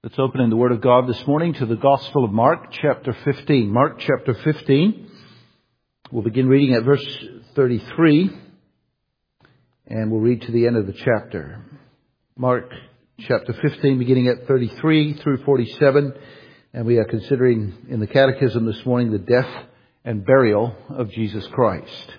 Let's open in the Word of God this morning to the Gospel of Mark, chapter 15. Mark, chapter 15. We'll begin reading at verse 33, and we'll read to the end of the chapter. Mark, chapter 15, beginning at 33 through 47, and we are considering in the Catechism this morning the death and burial of Jesus Christ.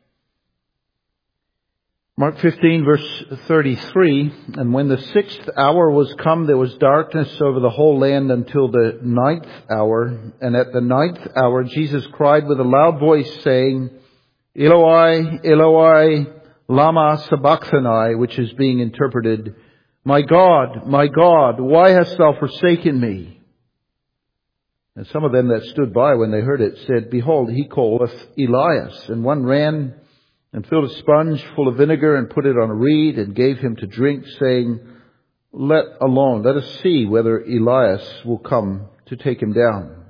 Mark 15, verse 33, and when the 6th hour was come, there was darkness over the whole land until the 9th hour. And at the 9th hour, Jesus cried with a loud voice, saying, Eloi, Eloi, lama sabachthani, which is being interpreted, my God, why hast thou forsaken me? And some of them that stood by when they heard it said, Behold, he calleth Elias. And one ran and filled a sponge full of vinegar and put it on a reed and gave him to drink, saying, Let us see whether Elias will come to take him down.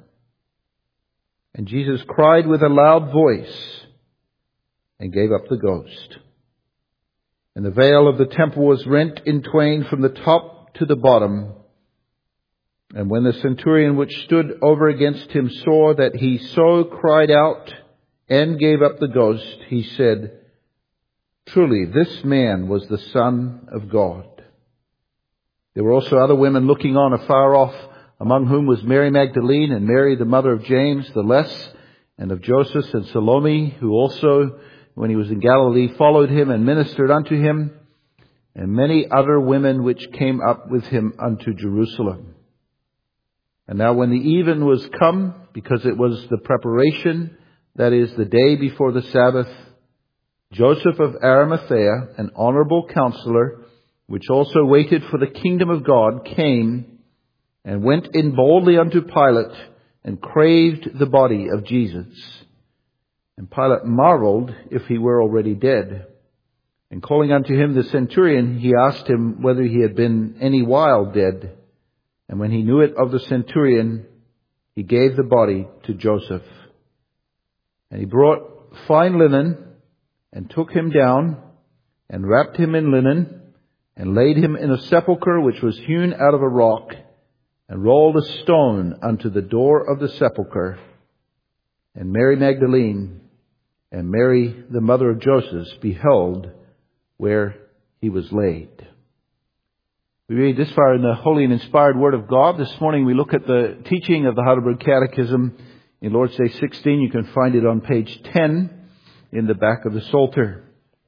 And Jesus cried with a loud voice and gave up the ghost. And the veil of the temple was rent in twain from the top to the bottom. And when the centurion which stood over against him saw that he so cried out and gave up the ghost, he said, Truly, this man was the Son of God. There were also other women looking on afar off, among whom was Mary Magdalene and Mary, the mother of James the Less, and of Joseph and Salome, who also, when he was in Galilee, followed him and ministered unto him, and many other women which came up with him unto Jerusalem. And now when the even was come, because it was the preparation, that is, the day before the Sabbath, Joseph of Arimathea, an honorable counselor, which also waited for the kingdom of God, came and went in boldly unto Pilate and craved the body of Jesus. And Pilate marveled if he were already dead. And calling unto him the centurion, he asked him whether he had been any while dead. And when he knew it of the centurion, he gave the body to Joseph. And he brought fine linen, and took him down, and wrapped him in linen, and laid him in a sepulchre which was hewn out of a rock, and rolled a stone unto the door of the sepulchre. And Mary Magdalene and Mary, the mother of Joseph, beheld where he was laid. We read this far in the holy and inspired Word of God. This morning we look at the teaching of the Heidelberg Catechism in Lord's Day 16. You can find it on page 10 in the back of the Psalter.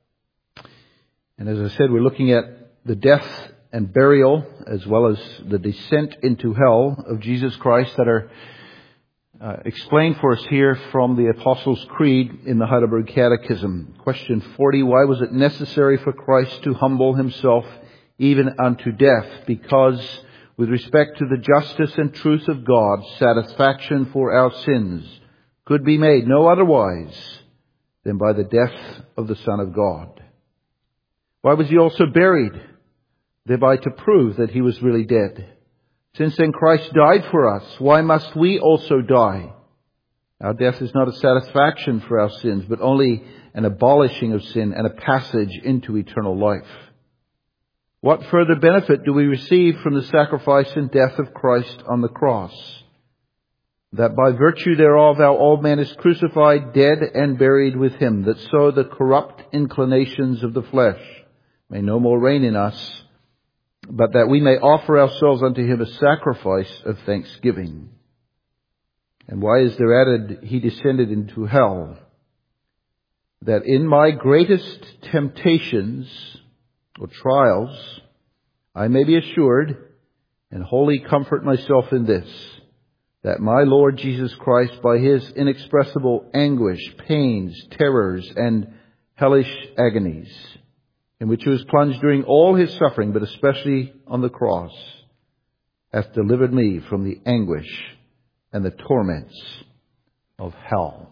And as I said, we're looking at the death and burial as well as the descent into hell of Jesus Christ that are explained for us here from the Apostles' Creed in the Heidelberg Catechism. Question 40, why was it necessary for Christ to humble himself even unto death? Because with respect to the justice and truth of God, satisfaction for our sins could be made no otherwise than by the death of the Son of God. Why was he also buried? Thereby to prove that he was really dead. Since then Christ died for us, why must we also die? Our death is not a satisfaction for our sins, but only an abolishing of sin and a passage into eternal life. What further benefit do we receive from the sacrifice and death of Christ on the cross? That by virtue thereof our old man is crucified, dead, and buried with him, that so the corrupt inclinations of the flesh may no more reign in us, but that we may offer ourselves unto him a sacrifice of thanksgiving. And why is there added, he descended into hell? That in my greatest temptations or trials, I may be assured and wholly comfort myself in this, that my Lord Jesus Christ, by his inexpressible anguish, pains, terrors, and hellish agonies, in which he was plunged during all his suffering, but especially on the cross, hath delivered me from the anguish and the torments of hell.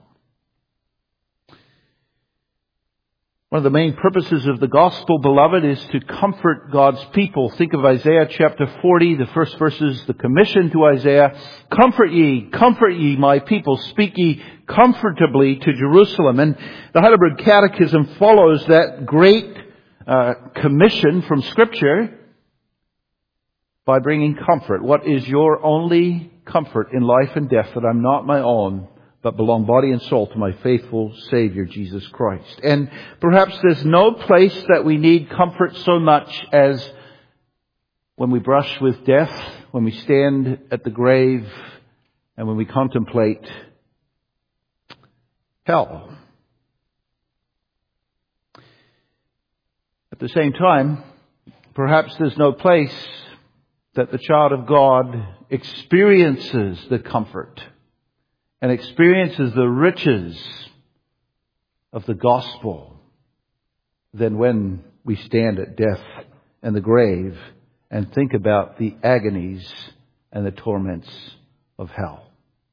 One of the main purposes of the gospel, beloved, is to comfort God's people. Think of Isaiah chapter 40, the first verses, the commission to Isaiah. Comfort ye, my people. Speak ye comfortably to Jerusalem. And the Heidelberg Catechism follows that great commission from Scripture by bringing comfort. What is your only comfort in life and death? That I'm not my own, but belong body and soul to my faithful Savior, Jesus Christ. And perhaps there's no place that we need comfort so much as when we brush with death, when we stand at the grave, and when we contemplate hell. At the same time, perhaps there's no place that the child of God experiences the comfort and experiences the riches of the gospel than when we stand at death and the grave and think about the agonies and the torments of hell.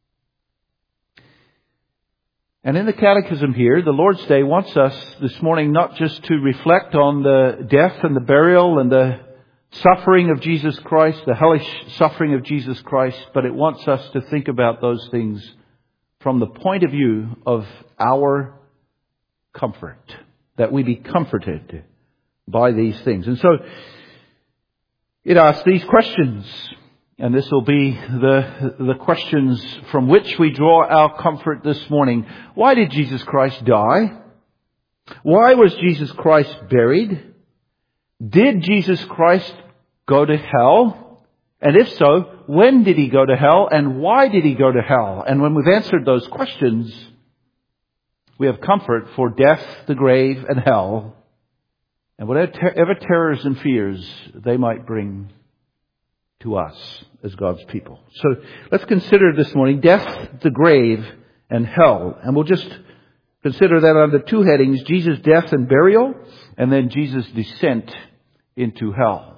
And in the Catechism here, the Lord's Day wants us this morning not just to reflect on the death and the burial and the suffering of Jesus Christ, the hellish suffering of Jesus Christ, but it wants us to think about those things from the point of view of our comfort, that we be comforted by these things. And so it asks these questions. And this will be the questions from which we draw our comfort this morning. Why did Jesus Christ die? Why was Jesus Christ buried? Did Jesus Christ go to hell? And if so, when did he go to hell? And why did he go to hell? And when we've answered those questions, we have comfort for death, the grave, and hell, and whatever terrors and fears they might bring to us as God's people. So let's consider this morning death, the grave, and hell. And we'll just consider that under two headings: Jesus' death and burial, and then Jesus' descent into hell.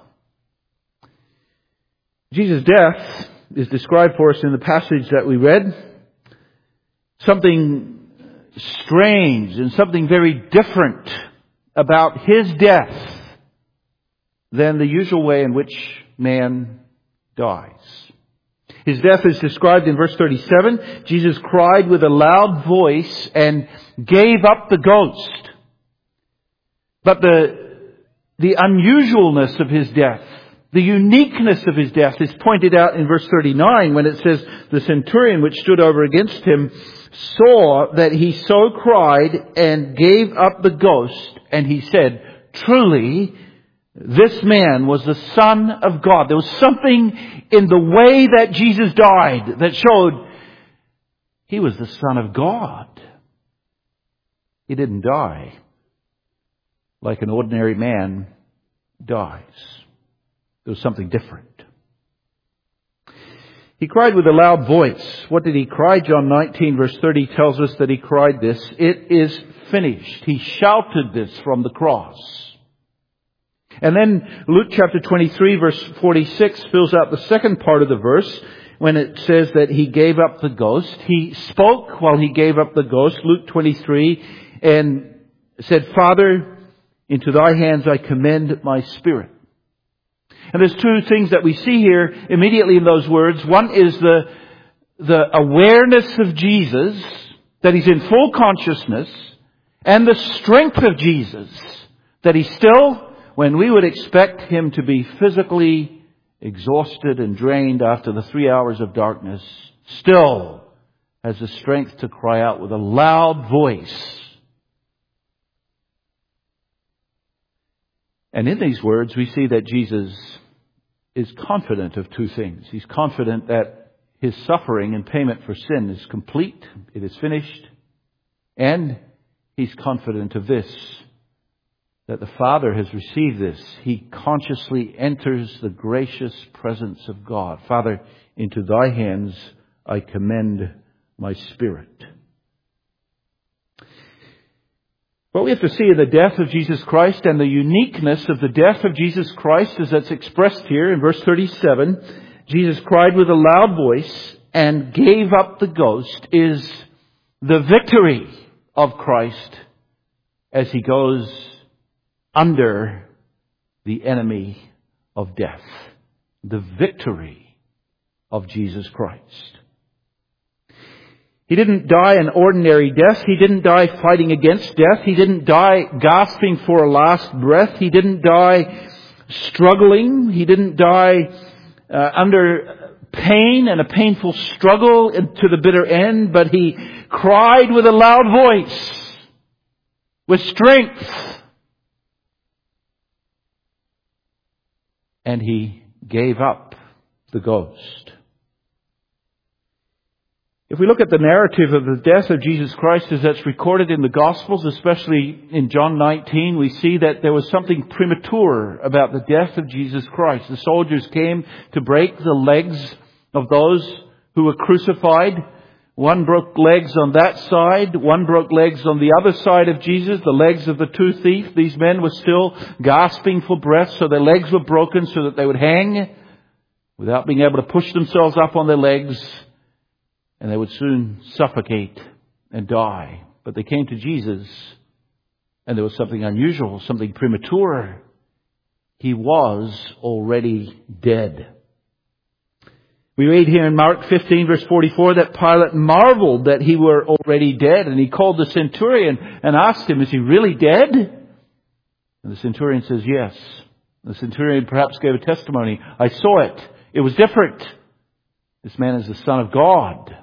Jesus' death is described for us in the passage that we read. Something strange and something very different about his death than the usual way in which man dies. His death is described in verse 37. Jesus cried with a loud voice and gave up the ghost. But the unusualness of his death, the uniqueness of his death is pointed out in verse 39 when it says, the centurion which stood over against him saw that he so cried and gave up the ghost, and he said, truly, this man was the Son of God. There was something in the way that Jesus died that showed he was the Son of God. He didn't die like an ordinary man dies. There was something different. He cried with a loud voice. What did he cry? John 19 verse 30 tells us that he cried this: it is finished. He shouted this from the cross. And then Luke chapter 23 verse 46 fills out the second part of the verse when it says that he gave up the ghost. He spoke while he gave up the ghost, Luke 23, and said, Father, into thy hands I commend my spirit. And there's two things that we see here immediately in those words. One is the awareness of Jesus, that he's in full consciousness, and the strength of Jesus, that he still, when we would expect him to be physically exhausted and drained after the 3 hours of darkness, still has the strength to cry out with a loud voice. And in these words, we see that Jesus is confident of two things. He's confident that his suffering and payment for sin is complete, it is finished, and he's confident of this, that the Father has received this. He consciously enters the gracious presence of God. Father, into thy hands I commend my spirit. What we have to see in the death of Jesus Christ and the uniqueness of the death of Jesus Christ, as that's expressed here in verse 37, Jesus cried with a loud voice and gave up the ghost, is the victory of Christ as he goes under the enemy of death. The victory of Jesus Christ. He didn't die an ordinary death. He didn't die fighting against death. He didn't die gasping for a last breath. He didn't die struggling. He didn't die under pain and a painful struggle to the bitter end, but he cried with a loud voice, with strength, and he gave up the ghost. If we look at the narrative of the death of Jesus Christ as that's recorded in the Gospels, especially in John 19, we see that there was something premature about the death of Jesus Christ. The soldiers came to break the legs of those who were crucified. One broke legs on that side, one broke legs on the other side of Jesus, the legs of the two thieves. These men were still gasping for breath, so their legs were broken so that they would hang without being able to push themselves up on their legs, and they would soon suffocate and die. But they came to Jesus, and there was something unusual, something premature. He was already dead. We read here in Mark 15 verse 44 that Pilate marveled that he were already dead, and he called the centurion and asked him, "Is he really dead?" And the centurion says, "Yes." The centurion perhaps gave a testimony. "I saw it. It was different. This man is the Son of God."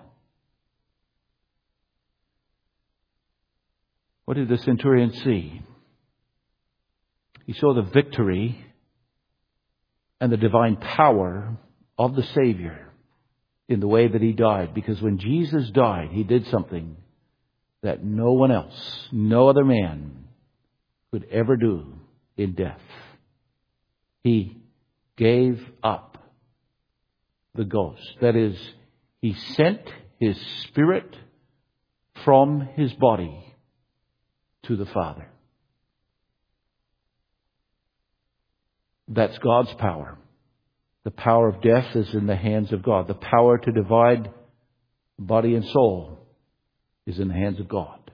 What did the centurion see? He saw the victory and the divine power of the Savior in the way that he died. Because when Jesus died, he did something that no one else, no other man could ever do in death. He gave up the ghost. That is, he sent his spirit from his body to the Father. That's God's power. The power of death is in the hands of God. The power to divide body and soul is in the hands of God.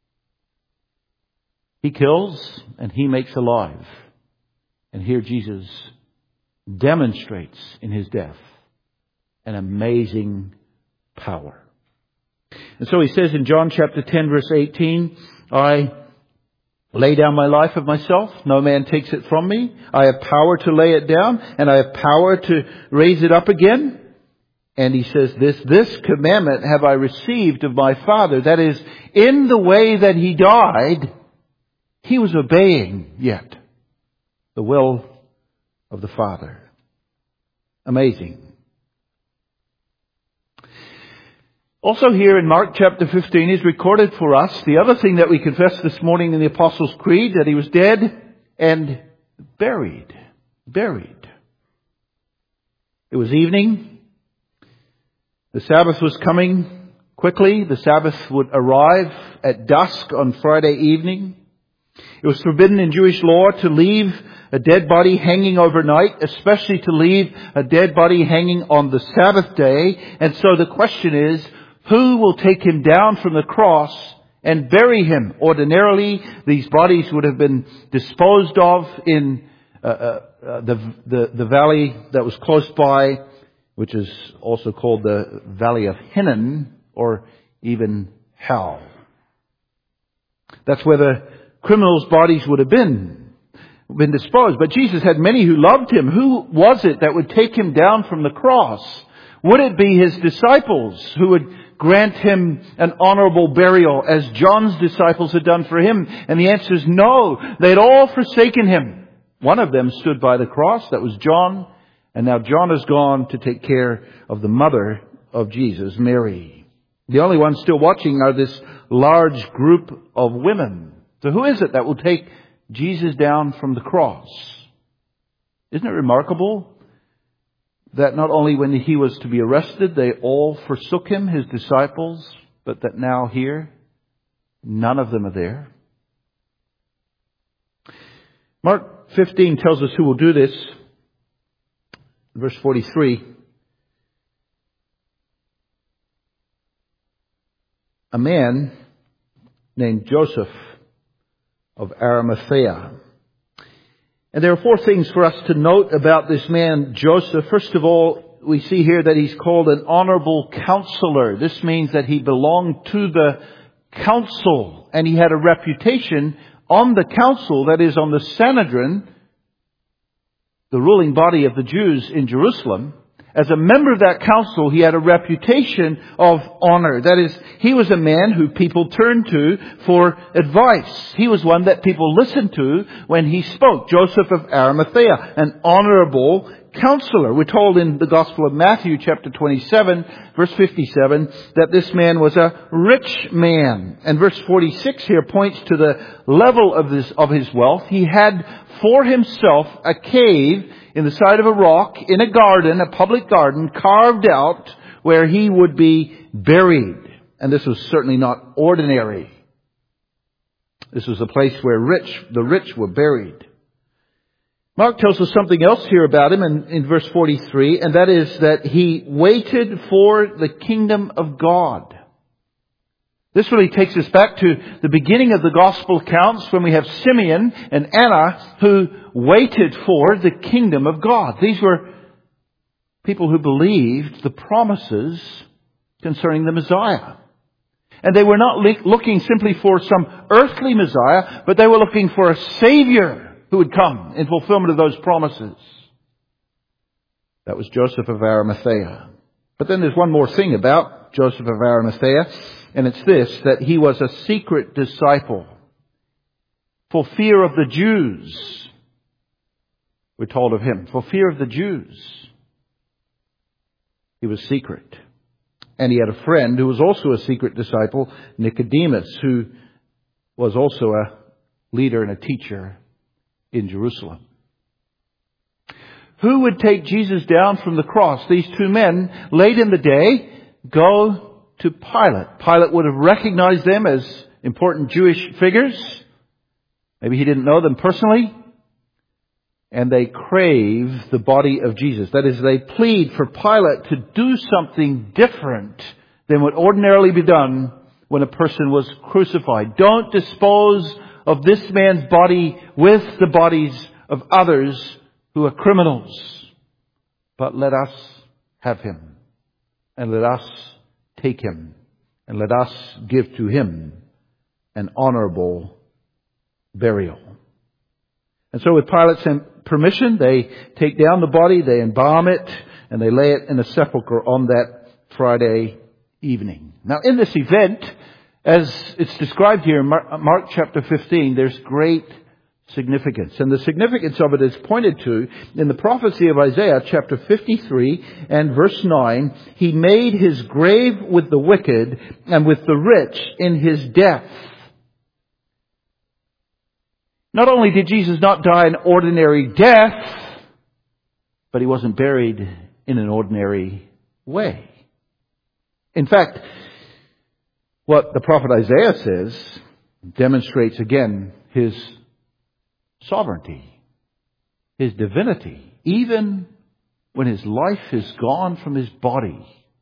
He kills and he makes alive. And here Jesus demonstrates in his death an amazing power. And so he says in John chapter 10 verse 18, "I lay down my life of myself. No man takes it from me. I have power to lay it down, and I have power to raise it up again." And he says this commandment have I received of my Father. That is, in the way that he died, he was obeying yet the will of the Father. Amazing. Also here in Mark chapter 15 is recorded for us the other thing that we confessed this morning in the Apostles' Creed, that he was dead and buried. Buried. It was evening. The Sabbath was coming quickly. The Sabbath would arrive at dusk on Friday evening. It was forbidden in Jewish law to leave a dead body hanging overnight, especially to leave a dead body hanging on the Sabbath day. And so the question is, who will take him down from the cross and bury him? Ordinarily, these bodies would have been disposed of in the valley that was close by, which is also called the Valley of Hinnom, or even hell. That's where the criminals' bodies would have been disposed. But Jesus had many who loved him. Who was it that would take him down from the cross? Would it be his disciples who would grant him an honorable burial as John's disciples had done for him? And the answer is no. They'd all forsaken him. One of them stood by the cross. That was John. And now John has gone to take care of the mother of Jesus, Mary. The only ones still watching are this large group of women. So who is it that will take Jesus down from the cross? Isn't it remarkable that not only when he was to be arrested, they all forsook him, his disciples, but that now here, none of them are there? Mark 15 tells us who will do this. Verse 43. A man named Joseph of Arimathea. And there are four things for us to note about this man, Joseph. First of all, we see here that he's called an honorable counselor. This means that he belonged to the council, and he had a reputation on the council, that is on the Sanhedrin, the ruling body of the Jews in Jerusalem, as a member of that council, he had a reputation of honor. That is, he was a man who people turned to for advice. He was one that people listened to when he spoke. Joseph of Arimathea, an honorable counselor. We're told in the Gospel of Matthew, chapter 27, verse 57, that this man was a rich man. And verse 46 here points to the level of his wealth. He had for himself a cave in the side of a rock, in a garden, a public garden, carved out where he would be buried. And this was certainly not ordinary. This was a place where the rich were buried. Mark tells us something else here about him in verse 43, and that is that he waited for the kingdom of God. This really takes us back to the beginning of the gospel accounts when we have Simeon and Anna who waited for the kingdom of God. These were people who believed the promises concerning the Messiah. And they were not looking simply for some earthly Messiah, but they were looking for a Savior who would come in fulfillment of those promises. That was Joseph of Arimathea. But then there's one more thing about Joseph of Arimathea, and it's this, that he was a secret disciple. For fear of the Jews, we're told of him. For fear of the Jews, he was secret. And he had a friend who was also a secret disciple, Nicodemus, who was also a leader and a teacher in Jerusalem. Who would take Jesus down from the cross? These two men, late in the day, go to Pilate. Pilate would have recognized them as important Jewish figures. Maybe he didn't know them personally. And they crave the body of Jesus. That is, they plead for Pilate to do something different than would ordinarily be done when a person was crucified. Don't dispose of this man's body with the bodies of others who are criminals. But let us have him. And let us take him. And let us give to him an honorable burial. And so with Pilate's permission, they take down the body, they embalm it, and they lay it in a sepulchre on that Friday evening. Now in this event, as it's described here in Mark chapter 15, there's great significance. And the significance of it is pointed to in the prophecy of Isaiah chapter 53 and verse 9. He made his grave with the wicked and with the rich in his death. Not only did Jesus not die an ordinary death, but he wasn't buried in an ordinary way. In fact, what the prophet Isaiah says demonstrates again his sovereignty, his divinity. Even when his life is gone from his body,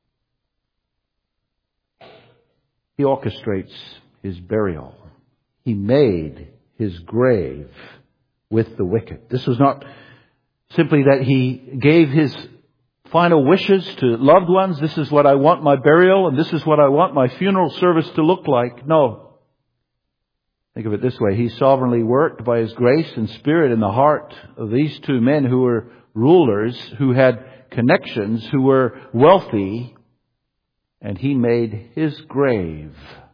he orchestrates his burial. He made his grave with the wicked. This was not simply that he gave his final wishes to loved ones. This is what I want my burial, and this is what I want my funeral service to look like. No. Think of it this way. He sovereignly worked by his grace and spirit in the heart of these two men who were rulers, who had connections, who were wealthy, and he made his grave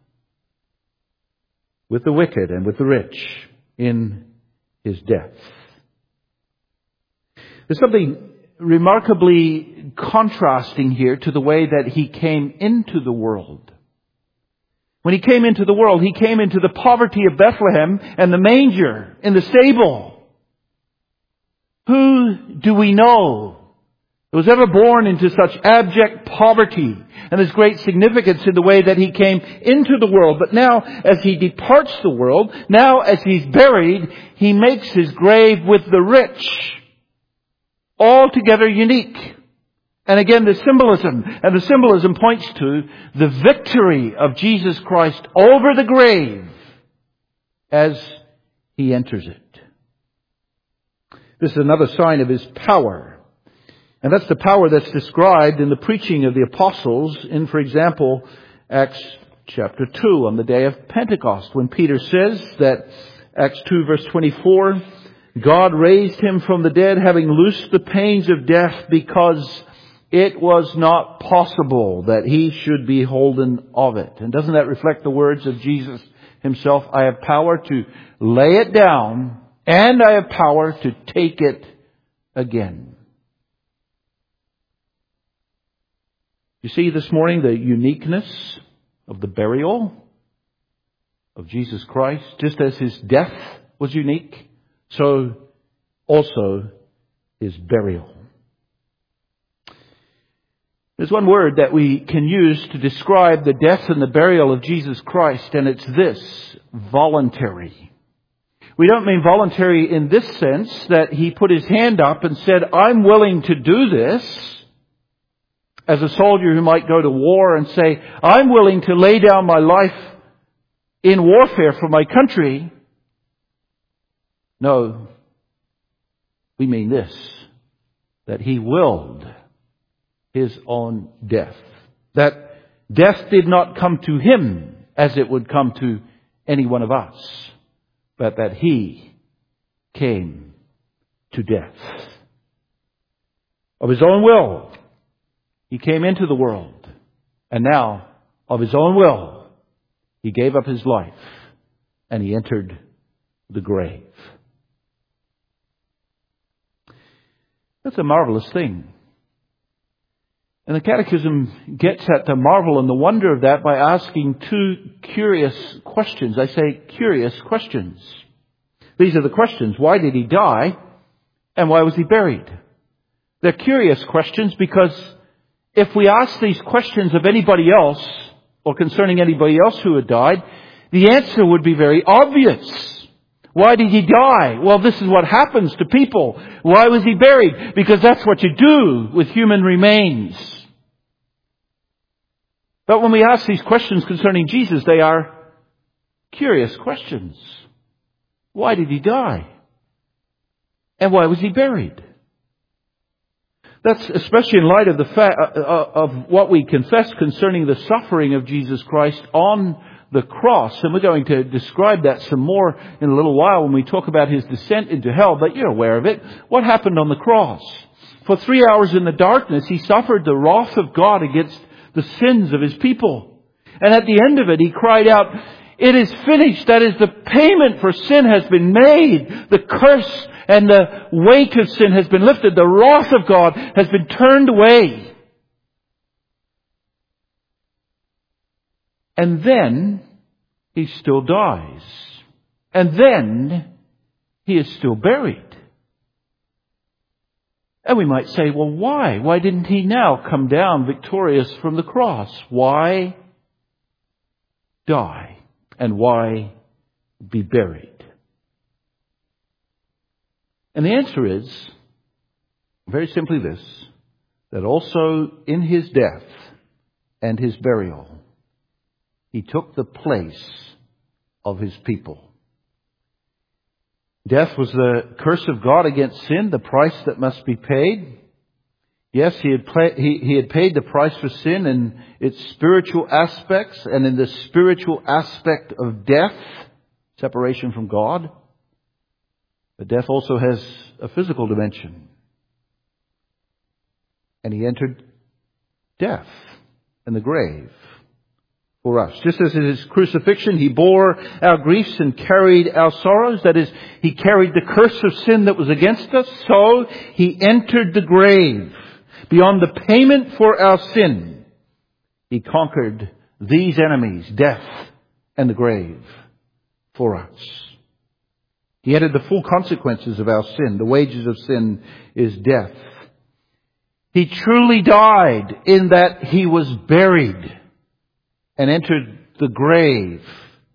with the wicked and with the rich in his death. There's something remarkably contrasting here to the way that he came into the world. When he came into the world, he came into the poverty of Bethlehem and the manger in the stable. Who do we know who was ever born into such abject poverty? And there's great significance in the way that he came into the world. But now, as he departs the world, now as he's buried, he makes his grave with the rich. Altogether unique. And again, the symbolism points to the victory of Jesus Christ over the grave as he enters it. This is another sign of his power. And that's the power that's described in the preaching of the apostles in, for example, Acts chapter 2 on the day of Pentecost, when Peter says that, Acts 2 verse 24, God raised him from the dead, having loosed the pains of death, because it was not possible that he should be holden of it. And doesn't that reflect the words of Jesus himself? I have power to lay it down, and I have power to take it again. You see this morning the uniqueness of the burial of Jesus Christ. Just as his death was unique, so also his burial. There's one word that we can use to describe the death and the burial of Jesus Christ, and it's this: voluntary. We don't mean voluntary in this sense that he put his hand up and said, I'm willing to do this, as a soldier who might go to war and say, I'm willing to lay down my life in warfare for my country. No, we mean this, that he willed his own death. That death did not come to him as it would come to any one of us, but that he came to death. Of his own will, he came into the world. And now, of his own will, he gave up his life and he entered the grave. That's a marvelous thing. And the Catechism gets at the marvel and the wonder of that by asking two curious questions. I say curious questions. These are the questions. Why did he die? And why was he buried? They're curious questions because if we ask these questions of anybody else, or concerning anybody else who had died, the answer would be very obvious. Why did he die? Well, this is what happens to people. Why was he buried? Because that's what you do with human remains. But when we ask these questions concerning Jesus, they are curious questions. Why did he die? And why was he buried? That's especially in light of the fact of what we confess concerning the suffering of Jesus Christ on the cross. And we're going to describe that some more in a little while when we talk about his descent into hell. But you're aware of it. What happened on the cross? For 3 hours in the darkness, he suffered the wrath of God against the sins of his people. And at the end of it, he cried out, it is finished. That is, the payment for sin has been made. The curse and the weight of sin has been lifted. The wrath of God has been turned away. And then he still dies. And then he is still buried. And we might say, well, why? Why didn't he now come down victorious from the cross? Why die? And why be buried? And the answer is, very simply this, that also in his death and his burial, he took the place of his people. Death was the curse of God against sin, the price that must be paid. Yes, he had paid the price for sin in its spiritual aspects and in the spiritual aspect of death, separation from God. But death also has a physical dimension. And he entered death and the grave for us. Just as in his crucifixion, he bore our griefs and carried our sorrows. That is, he carried the curse of sin that was against us. So he entered the grave. Beyond the payment for our sin, he conquered these enemies, death and the grave, for us. He entered the full consequences of our sin. The wages of sin is death. He truly died in that he was buried and entered the grave.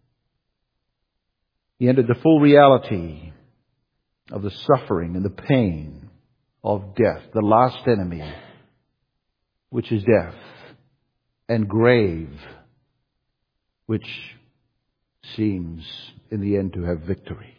He entered the full reality of the suffering and the pain of death, the last enemy, which is death, and grave, which seems in the end to have victory.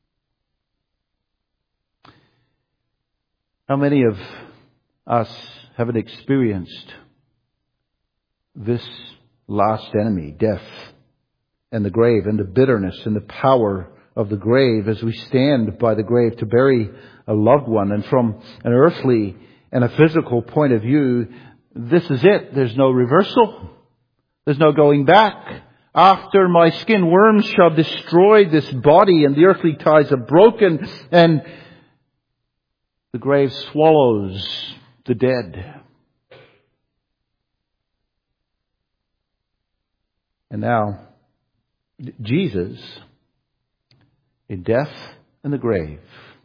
How many of us haven't experienced this last enemy, death, and the grave, and the bitterness and the power of the grave as we stand by the grave to bury a loved one. And from an earthly and a physical point of view, this is it. There's no reversal. There's no going back. After my skin, worms shall destroy this body, and the earthly ties are broken, and the grave swallows the dead. And now, Jesus, in death and the grave,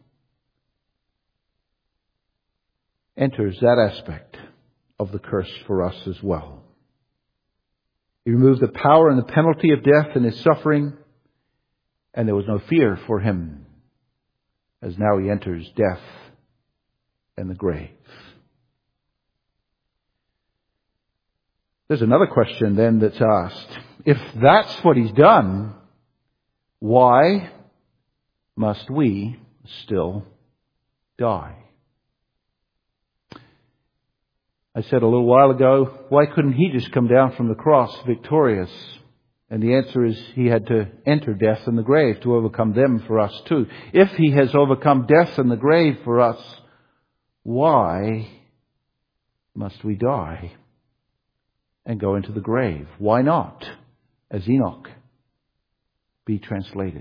enters that aspect of the curse for us as well. He removed the power and the penalty of death in His suffering, and there was no fear for Him, as now He enters death and the grave. There's another question then that's asked. If that's what He's done, why must we still die? I said a little while ago, why couldn't He just come down from the cross victorious? And the answer is He had to enter death and the grave to overcome them for us too. If He has overcome death and the grave for us, why must we die and go into the grave? Why not, as Enoch, be translated?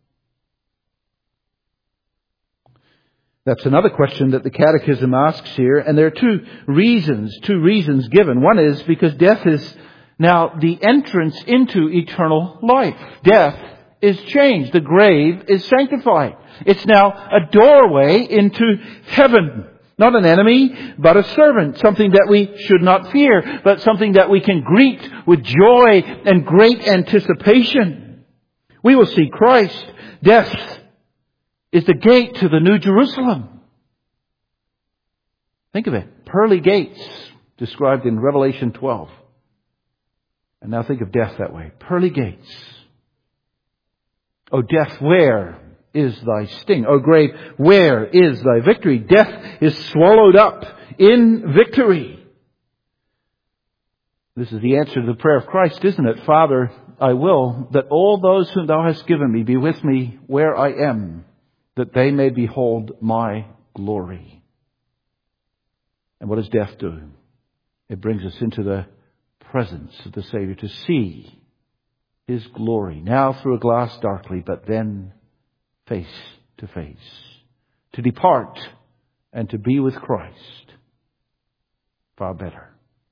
That's another question that the Catechism asks here. And there are two reasons given. One is because death is now the entrance into eternal life. Death is changed. The grave is sanctified. It's now a doorway into heaven. Not an enemy, but a servant. Something that we should not fear, but something that we can greet with joy and great anticipation. We will see Christ. Death is the gate to the New Jerusalem. Think of it. Pearly gates described in Revelation 12. And now think of death that way. Pearly gates. O death, where is thy sting? O grave, where is thy victory? Death is swallowed up in victory. This is the answer to the prayer of Christ, isn't it? Father, I will that all those whom thou hast given me be with me where I am, that they may behold my glory. And what does death do? It brings us into the presence of the Savior to see His glory, now through a glass darkly, but then face to face. To depart and to be with Christ. Far better.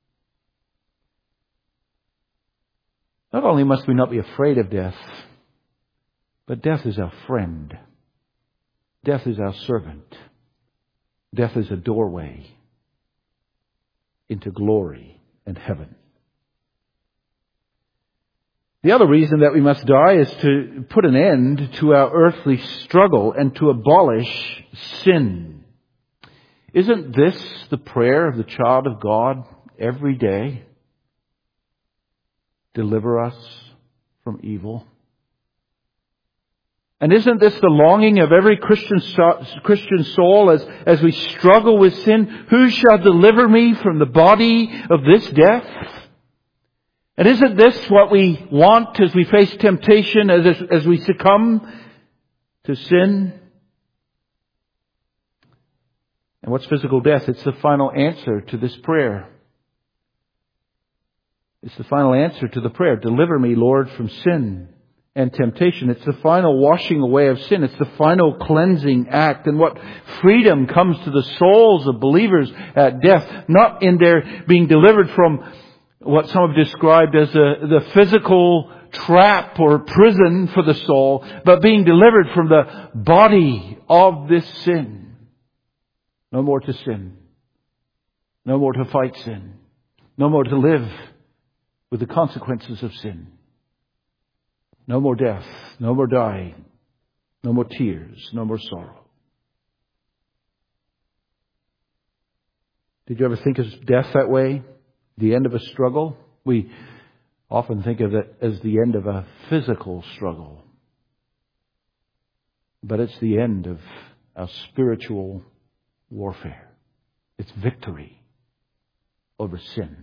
Not only must we not be afraid of death, but death is our friend. Death is our servant. Death is a doorway into glory and heaven. The other reason that we must die is to put an end to our earthly struggle and to abolish sin. Isn't this the prayer of the child of God every day? Deliver us from evil. And isn't this the longing of every Christian soul as we struggle with sin? Who shall deliver me from the body of this death? And isn't this what we want as we face temptation, as we succumb to sin? And what's physical death? It's the final answer to this prayer. It's the final answer to the prayer. Deliver me, Lord, from sin and temptation. It's the final washing away of sin. It's the final cleansing act. And what freedom comes to the souls of believers at death, not in their being delivered from what some have described as the physical trap or prison for the soul, but being delivered from the body of this sin. No more to sin. No more to fight sin. No more to live with the consequences of sin. No more death, no more dying, no more tears, no more sorrow. Did you ever think of death that way? The end of a struggle? We often think of it as the end of a physical struggle. But it's the end of our spiritual warfare. It's victory over sin.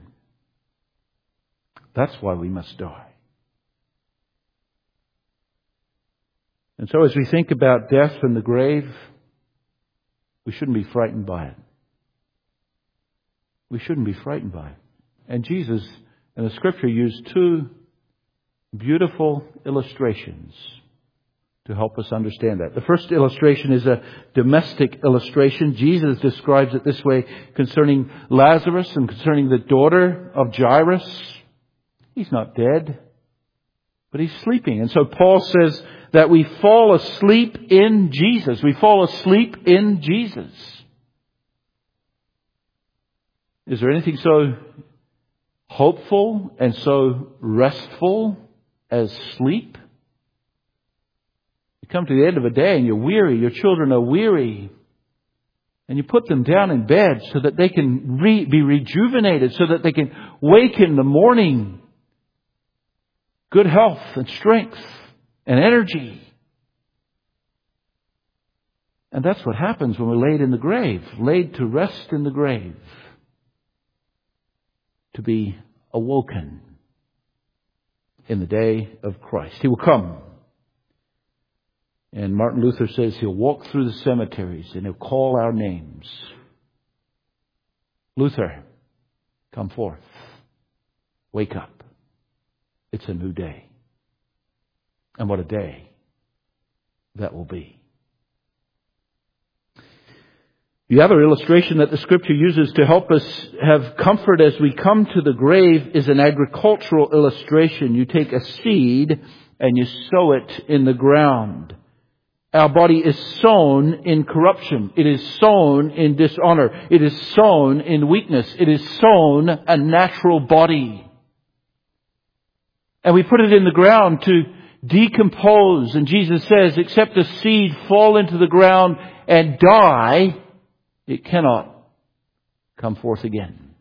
That's why we must die. And so as we think about death and the grave, we shouldn't be frightened by it. We shouldn't be frightened by it. And Jesus and the Scripture use two beautiful illustrations to help us understand that. The first illustration is a domestic illustration. Jesus describes it this way concerning Lazarus and concerning the daughter of Jairus. He's not dead, but he's sleeping. And so Paul says that we fall asleep in Jesus. We fall asleep in Jesus. Is there anything so hopeful and so restful as sleep? You come to the end of a day and you're weary. Your children are weary. And you put them down in bed so that they can be rejuvenated, so that they can wake in the morning. Good health and strength and energy. And that's what happens when we're laid in the grave, laid to rest in the grave, to be awoken in the day of Christ. He will come. And Martin Luther says he'll walk through the cemeteries and he'll call our names. Luther, come forth. Wake up. It's a new day. And what a day that will be. The other illustration that the Scripture uses to help us have comfort as we come to the grave is an agricultural illustration. You take a seed and you sow it in the ground. Our body is sown in corruption. It is sown in dishonor. It is sown in weakness. It is sown a natural body. And we put it in the ground to decompose. And Jesus says, except a seed fall into the ground and die, it cannot come forth again.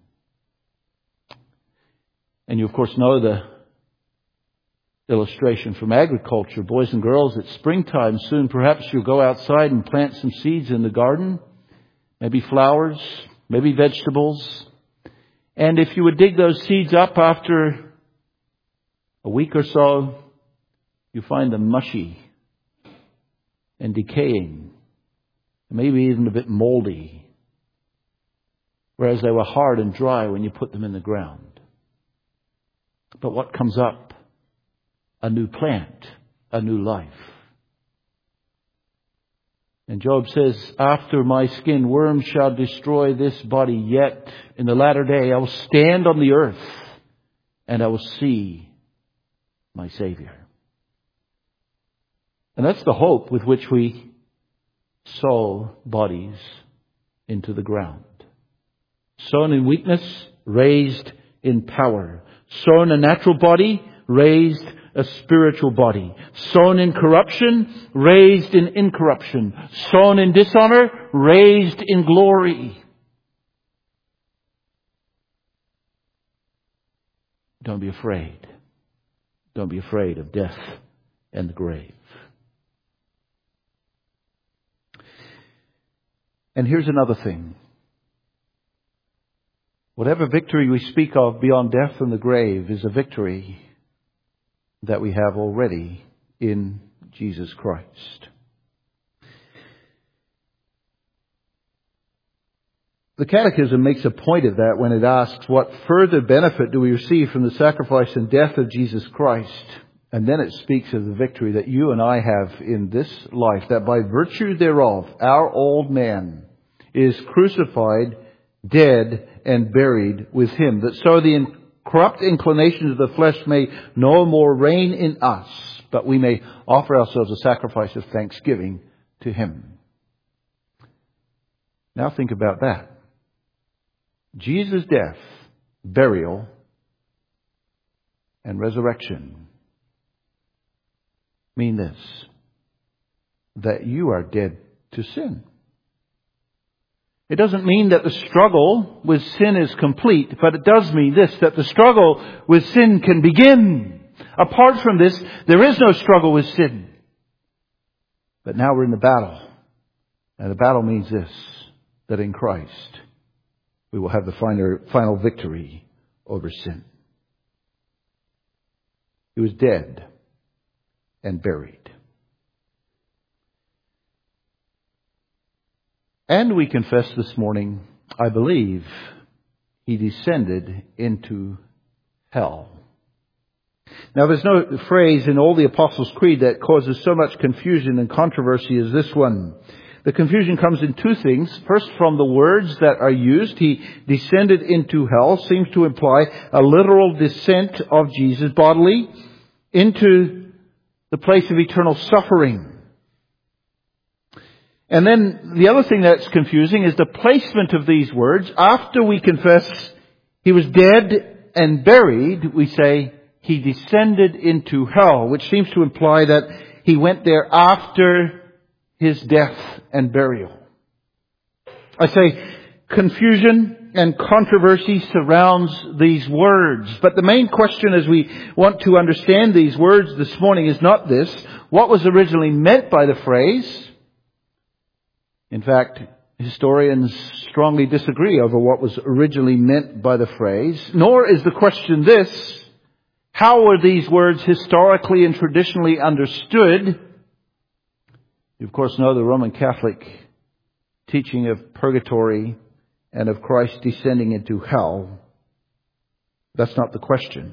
And you, of course, know the illustration from agriculture. Boys and girls, it's springtime soon. Perhaps you'll go outside and plant some seeds in the garden. Maybe flowers, maybe vegetables. And if you would dig those seeds up after a week or so, you find them mushy and decaying, maybe even a bit moldy, whereas they were hard and dry when you put them in the ground. But what comes up? A new plant, a new life. And Job says, after my skin worms shall destroy this body, yet in the latter day I will stand on the earth and I will see my Savior. And that's the hope with which we sow bodies into the ground. Sown in weakness, raised in power. Sown a natural body, raised a spiritual body. Sown in corruption, raised in incorruption. Sown in dishonor, raised in glory. Don't be afraid. Don't be afraid of death and the grave. And here's another thing. Whatever victory we speak of beyond death and the grave is a victory that we have already in Jesus Christ. The Catechism makes a point of that when it asks, what further benefit do we receive from the sacrifice and death of Jesus Christ? And then it speaks of the victory that you and I have in this life, that by virtue thereof, our old man is crucified, dead, and buried with him, that so the corrupt inclinations of the flesh may no more reign in us, but we may offer ourselves a sacrifice of thanksgiving to him. Now think about that. Jesus' death, burial, and resurrection mean this, that you are dead to sin. It doesn't mean that the struggle with sin is complete, but it does mean this, that the struggle with sin can begin. Apart from this, there is no struggle with sin. But now we're in the battle. And the battle means this, that in Christ we will have the final victory over sin. He was dead and buried. And we confess this morning, I believe He descended into hell. Now, there's no phrase in all the Apostles' Creed that causes so much confusion and controversy as this one. The confusion comes in two things. First, from the words that are used. He descended into hell seems to imply a literal descent of Jesus bodily into the place of eternal suffering. And then the other thing that's confusing is the placement of these words. After we confess He was dead and buried, we say He descended into hell, which seems to imply that He went there after His death and burial. I say confusion and controversy surrounds these words. But the main question as we want to understand these words this morning is not this. What was originally meant by the phrase? In fact, historians strongly disagree over what was originally meant by the phrase. Nor is the question this: how were these words historically and traditionally understood? You, of course, know the Roman Catholic teaching of purgatory and of Christ descending into hell. That's not the question.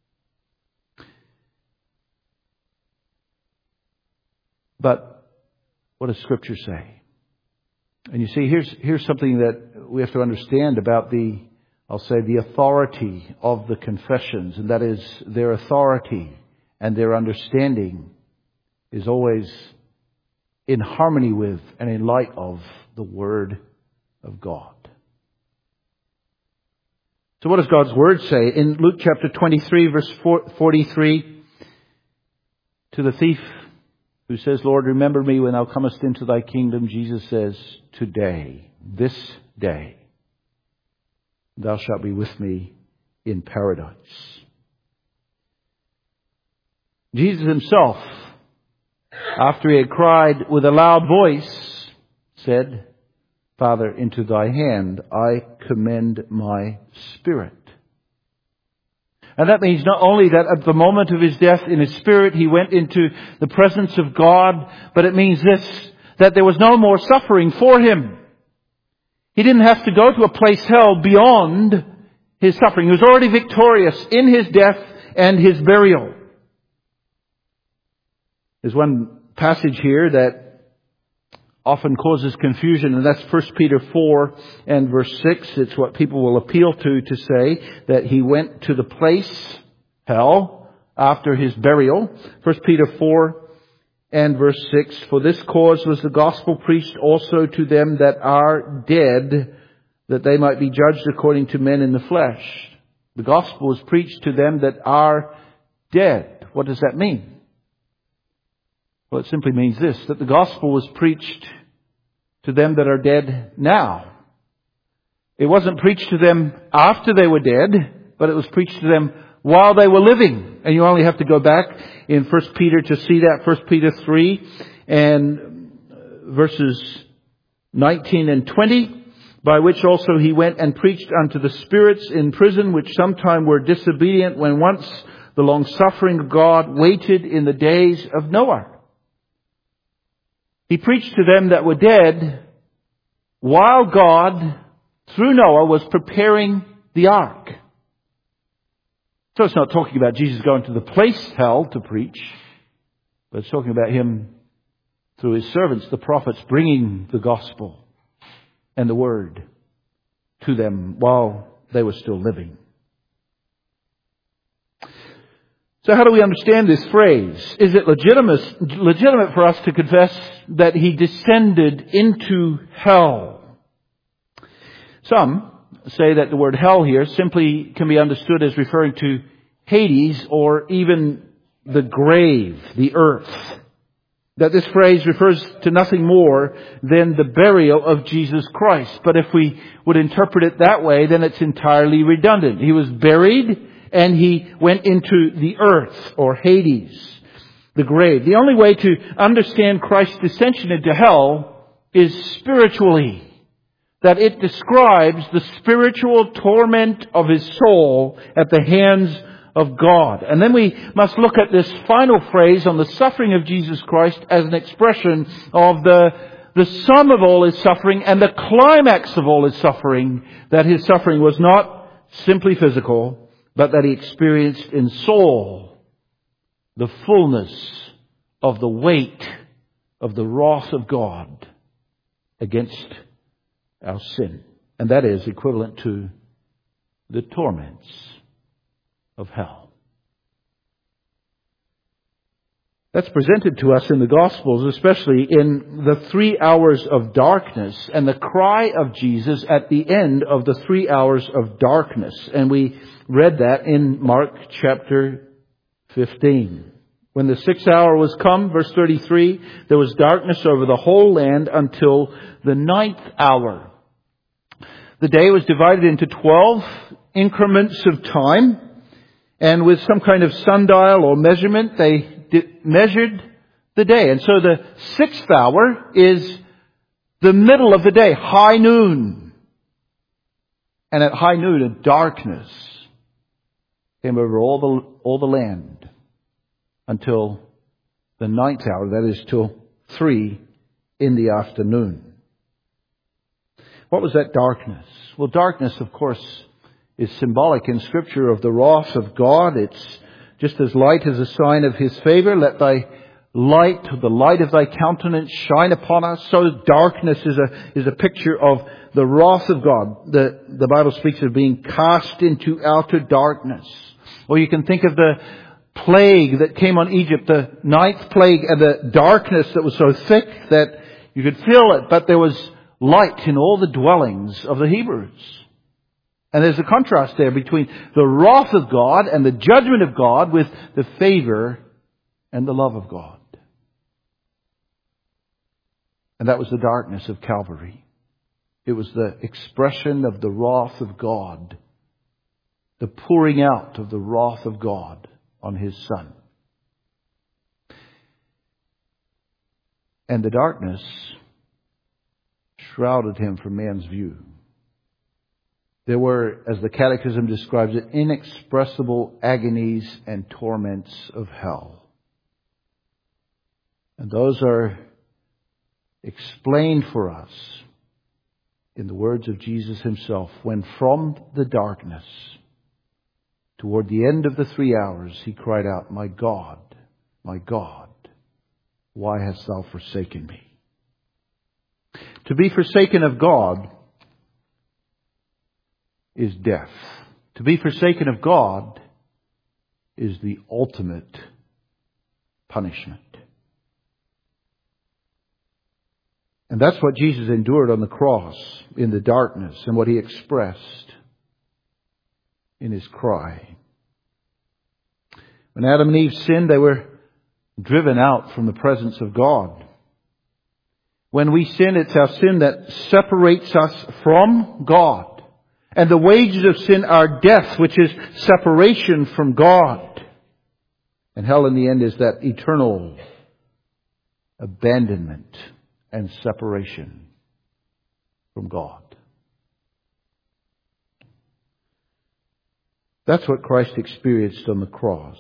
But what does Scripture say? And you see, here's something that we have to understand about the authority of the confessions, and that is their authority and their understanding is always in harmony with and in light of the Word of God. So what does God's Word say? In Luke chapter 23, verse 43, to the thief who says, Lord, remember me when thou comest into thy kingdom, Jesus says, today, this day, thou shalt be with me in paradise. Jesus Himself, after He had cried with a loud voice, said, Father, into thy hand I commend my spirit. And that means not only that at the moment of His death in His spirit He went into the presence of God, but it means this, that there was no more suffering for Him. He didn't have to go to a place hell beyond His suffering. He was already victorious in His death and His burial. There's one passage here that often causes confusion, and that's 1 Peter 4 and verse 6. It's what people will appeal to say that He went to the place, hell, after His burial. 1 Peter 4 and verse 6. For this cause was the gospel preached also to them that are dead, that they might be judged according to men in the flesh. The gospel was preached to them that are dead. What does that mean? Well, it simply means this, that the gospel was preached to them that are dead now. It wasn't preached to them after they were dead, but it was preached to them while they were living. And you only have to go back in 1 Peter to see that. 1 Peter 3 and verses 19 and 20. By which also He went and preached unto the spirits in prison, which sometime were disobedient, when once the long suffering of God waited in the days of Noah. He preached to them that were dead while God, through Noah, was preparing the ark. So it's not talking about Jesus going to the place hell to preach, but it's talking about Him through His servants, the prophets, bringing the gospel and the word to them while they were still living. So how do we understand this phrase? Is it legitimate for us to confess that He descended into hell? Some say that the word hell here simply can be understood as referring to Hades or even the grave, the earth. That this phrase refers to nothing more than the burial of Jesus Christ. But if we would interpret it that way, then it's entirely redundant. He was buried and He went into the earth, or Hades, the grave. The only way to understand Christ's descension into hell is spiritually. That it describes the spiritual torment of His soul at the hands of God. And then we must look at this final phrase on the suffering of Jesus Christ as an expression of the the sum of all his suffering and the climax of all his suffering, that his suffering was not simply physical, but that he experienced in soul the fullness of the weight of the wrath of God against our sin. And that is equivalent to the torments of hell. That's presented to us in the Gospels, especially in the 3 hours of darkness and the cry of Jesus at the end of the 3 hours of darkness. And we read that in Mark chapter 15. When the 6th hour was come, verse 33, there was darkness over the whole land until the 9th hour. The day was divided into 12 increments of time, and with some kind of sundial or measurement, they measured the day. And so the 6th hour is the middle of the day, high noon. And at high noon, a darkness came over all the land until the 9th hour, that is till 3 in the afternoon. What was that darkness? Well, darkness, of course, is symbolic in Scripture of the wrath of God. It's just as light is a sign of His favor. Let thy light, the light of thy countenance, shine upon us. So darkness is a picture of the wrath of God. The Bible speaks of being cast into outer darkness. Or you can think of the plague that came on Egypt, the 9th plague, and the darkness that was so thick that you could feel it, but there was light in all the dwellings of the Hebrews. And there's a contrast there between the wrath of God and the judgment of God with the favor and the love of God. And that was the darkness of Calvary. It was the expression of the wrath of God, the pouring out of the wrath of God on His Son. And the darkness shrouded Him from man's view. There were, as the Catechism describes it, inexpressible agonies and torments of hell. And those are explained for us in the words of Jesus Himself, when from the darkness, toward the end of the 3 hours, He cried out, my God, why hast thou forsaken me? To be forsaken of God is death. To be forsaken of God is the ultimate punishment. And that's what Jesus endured on the cross in the darkness and what He expressed in His cry. When Adam and Eve sinned, they were driven out from the presence of God. When we sin, it's our sin that separates us from God. And the wages of sin are death, which is separation from God. And hell in the end is that eternal abandonment and separation from God. That's what Christ experienced on the cross.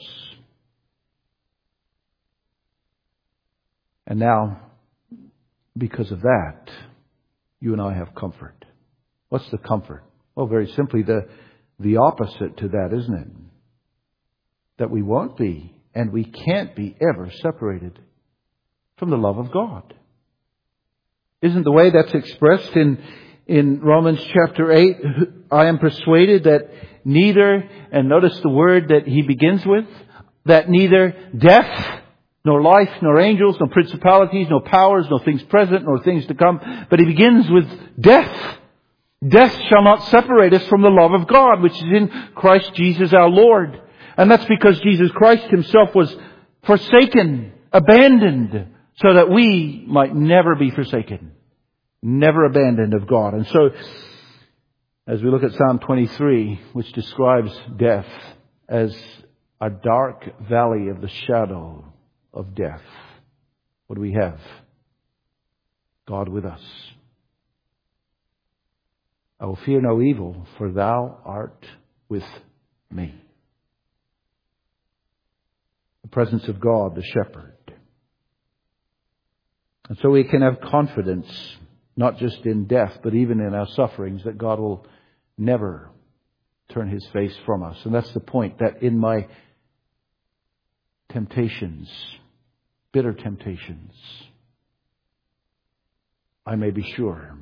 And now, because of that, you and I have comfort. What's the comfort? Well, very simply, the opposite to that, isn't it? That we won't be and we can't be ever separated from the love of God. Isn't the way that's expressed in Romans chapter 8? I am persuaded that neither, and notice the word that he begins with, that neither death, nor life, nor angels, nor principalities, nor powers, nor things present, nor things to come. But he begins with death. Death shall not separate us from the love of God, which is in Christ Jesus our Lord. And that's because Jesus Christ Himself was forsaken, abandoned, so that we might never be forsaken, never abandoned of God. And so, as we look at Psalm 23, which describes death as a dark valley of the shadow of death, what do we have? God with us. I will fear no evil, for thou art with me. The presence of God, the shepherd. And so we can have confidence, not just in death, but even in our sufferings, that God will never turn His face from us. And that's the point, that in my temptations, bitter temptations, I may be sure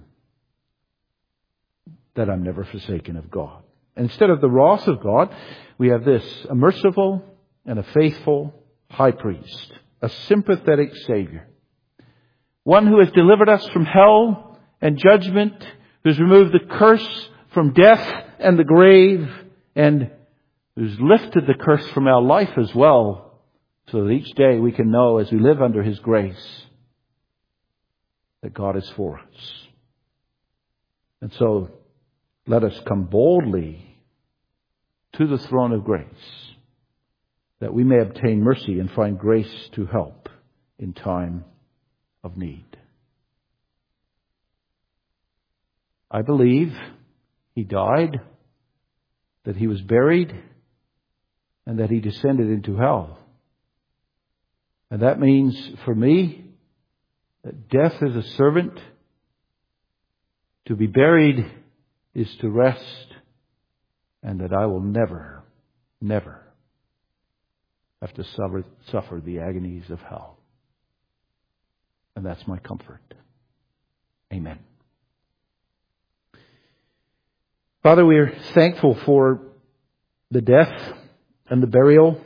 that I'm never forsaken of God. And instead of the wrath of God, we have this, a merciful and a faithful high priest, a sympathetic Savior, one who has delivered us from hell and judgment, who's removed the curse from death and the grave, and who's lifted the curse from our life as well, so that each day we can know, as we live under His grace, that God is for us. And so let us come boldly to the throne of grace, that we may obtain mercy and find grace to help in time of need. I believe He died, that He was buried, and that He descended into hell. And that means for me that death is a servant. To be buried is to rest, and that I will never, never have to suffer the agonies of hell. And that's my comfort. Amen. Father, we are thankful for the death and the burial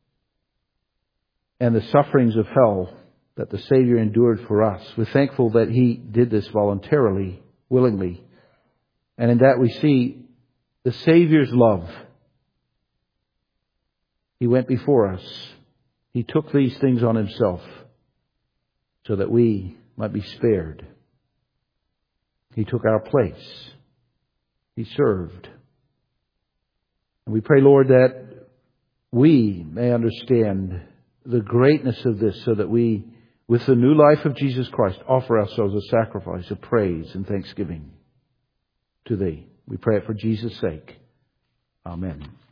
and the sufferings of hell that the Savior endured for us. We're thankful that He did this voluntarily, willingly. And in that we see the Savior's love. He went before us. He took these things on Himself so that we might be spared. He took our place. He served. And we pray, Lord, that we may understand the greatness of this, so that we, with the new life of Jesus Christ, offer ourselves a sacrifice of praise and thanksgiving to Thee. We pray it for Jesus' sake. Amen.